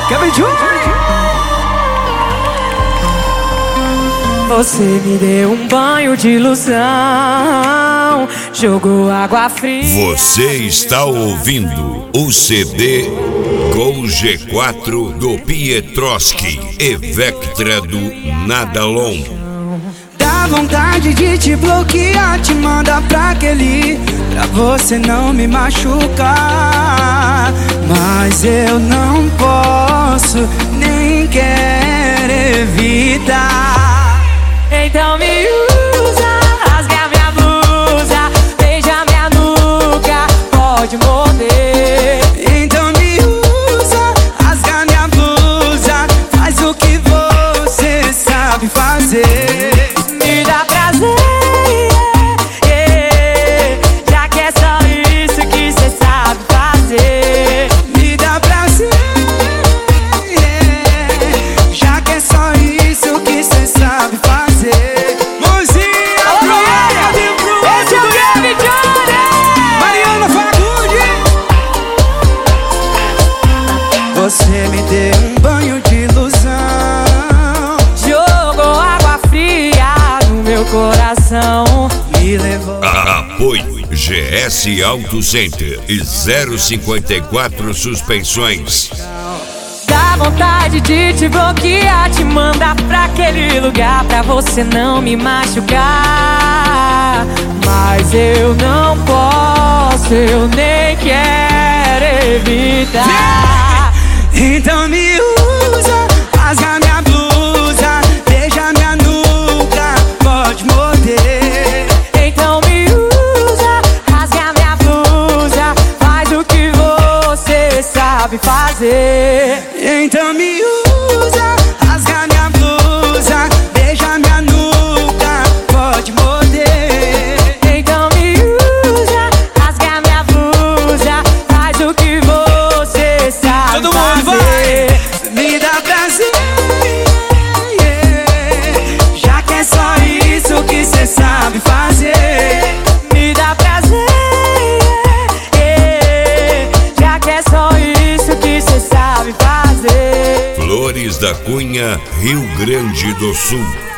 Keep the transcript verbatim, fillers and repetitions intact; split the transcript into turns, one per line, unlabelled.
Você me deu um banho de ilusão, jogou água fria.
Você está ouvindo o C D Gol G quatro do Pietroski e Vectra do Nadalon.
Dá vontade de te bloquear, te mandar pra aquele, pra você não me machucar. Mas eu não posso, nem quero evitar.
Então me usa, rasga minha blusa, beija minha nuca, pode morder.
Então me usa, rasga minha blusa, faz o que você sabe fazer.
Me dá prazer, yeah, yeah, já que é só isso que cê sabe fazer.
Me dá prazer, yeah, já que é só isso que cê sabe fazer. Você me deu um banho de ilusão,
jogou água fria no meu coração,
me levou.
Apoio G S Auto Center e zero cinquenta e quatro Suspensões.
Dá vontade de te bloquear, te mandar pra aquele lugar, pra você não me machucar. Mas eu não posso, eu nem quero evitar.
Então me usa, rasga minha blusa, beija minha nuca, pode morder.
Então me usa, rasga minha blusa, faz o que você sabe fazer.
Então me usa, rasga minha blusa, beija minha nuca, pode morder.
Então me usa, rasga minha blusa, faz o que você sabe
Todo
fazer.
mundo vai. Me dá prazer, yeah, já que é só isso que cê sabe fazer.
Me dá prazer, yeah, já que é só isso que cê sabe fazer.
Flores da Cunha, Rio Grande do Sul.